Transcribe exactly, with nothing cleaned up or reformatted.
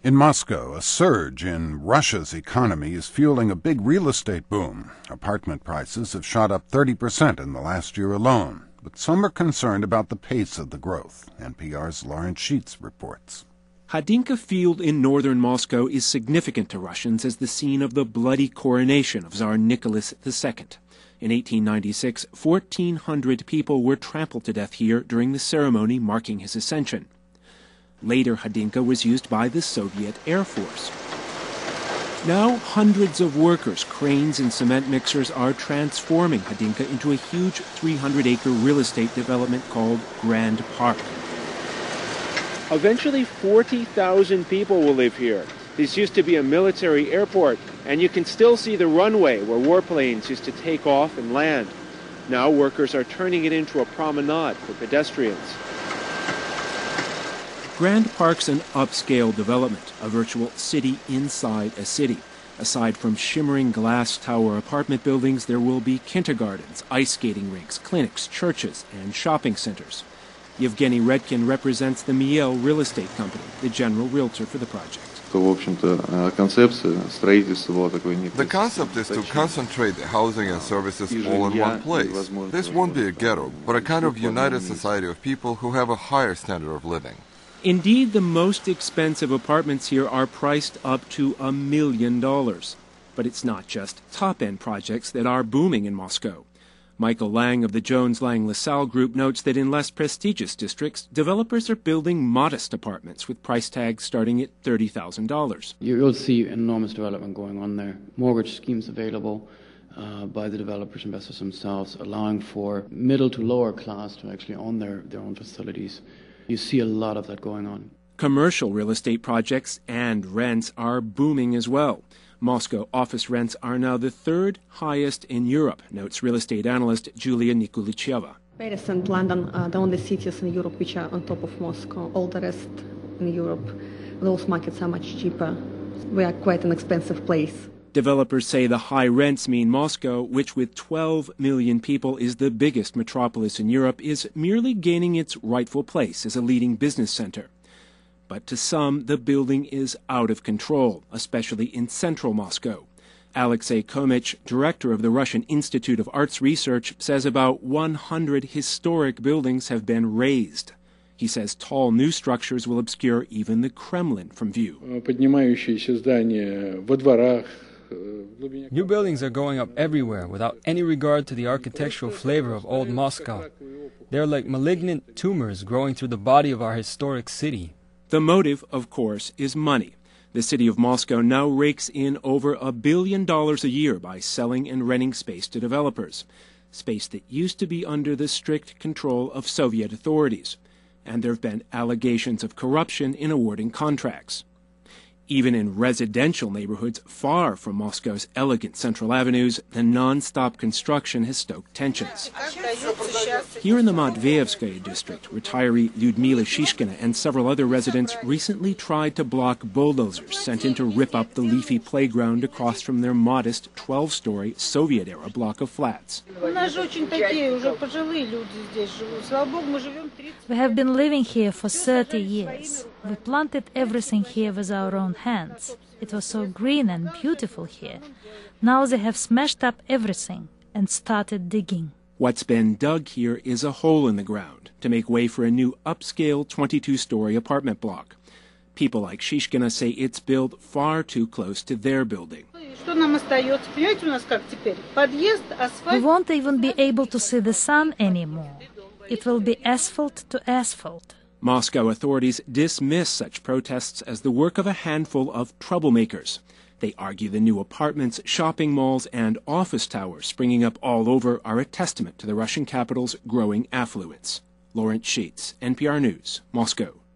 In Moscow, a surge in Russia's economy is fueling a big real estate boom. Apartment prices have shot up thirty percent in the last year alone, but some are concerned about the pace of the growth. N P R's Lawrence Sheets reports. Hadinka Field in northern Moscow is significant to Russians as the scene of the bloody coronation of Tsar Nicholas the Second. In eighteen ninety-six, fourteen hundred people were trampled to death here during the ceremony marking his ascension. Later, Hadinka was used by the Soviet Air Force. Now, hundreds of workers, cranes, and cement mixers are transforming Hadinka into a huge three hundred acre real estate development called Grand Park. Eventually, forty thousand people will live here. This used to be a military airport, and you can still see the runway where warplanes used to take off and land. Now, workers are turning it into a promenade for pedestrians. Grand Park's an upscale development, a virtual city inside a city. Aside from shimmering glass tower apartment buildings, there will be kindergartens, ice skating rinks, clinics, churches, and shopping centers. Yevgeny Redkin represents the Miel Real Estate Company, the general realtor for the project. The concept is to concentrate the housing and services all in one place. This won't be a ghetto, but a kind of united society of people who have a higher standard of living. Indeed, the most expensive apartments here are priced up to a million dollars. But it's not just top-end projects that are booming in Moscow. Michael Lang of the Jones Lang LaSalle Group notes that in less prestigious districts, developers are building modest apartments with price tags starting at thirty thousand dollars. You'll see enormous development going on there. Mortgage schemes available uh, by the developers, investors themselves, allowing for middle to lower class to actually own their, their own facilities. You see a lot of that going on. Commercial real estate projects and rents are booming as well. Moscow office rents are now the third highest in Europe, notes real estate analyst Julia Nikulicheva. Paris and London are the only cities in Europe which are on top of Moscow. All the rest in Europe, those markets are much cheaper. We are quite an expensive place. Developers say the high rents mean Moscow, which with twelve million people is the biggest metropolis in Europe, is merely gaining its rightful place as a leading business center. But to some, the building is out of control, especially in central Moscow. Alexei Komich, director of the Russian Institute of Arts Research, says about one hundred historic buildings have been razed. He says tall new structures will obscure even the Kremlin from view. New buildings are going up everywhere without any regard to the architectural flavor of old Moscow. They're like malignant tumors growing through the body of our historic city. The motive, of course, is money. The city of Moscow now rakes in over a billion dollars a year by selling and renting space to developers, space that used to be under the strict control of Soviet authorities. And there have been allegations of corruption in awarding contracts. Even in residential neighborhoods far from Moscow's elegant central avenues, the non-stop construction has stoked tensions. Here in the Matveyevskaya district, retiree Lyudmila Shishkina and several other residents recently tried to block bulldozers sent in to rip up the leafy playground across from their modest twelve-story Soviet-era block of flats. We have been living here for thirty years. We planted everything here with our own hands. It was so green and beautiful here. Now they have smashed up everything and started digging. What's been dug here is a hole in the ground to make way for a new upscale twenty-two story apartment block. People like Shishkina say it's built far too close to their building. We won't even be able to see the sun anymore. It will be asphalt to asphalt. Moscow authorities dismiss such protests as the work of a handful of troublemakers. They argue the new apartments, shopping malls, and office towers springing up all over are a testament to the Russian capital's growing affluence. Lawrence Sheets, N P R News, Moscow.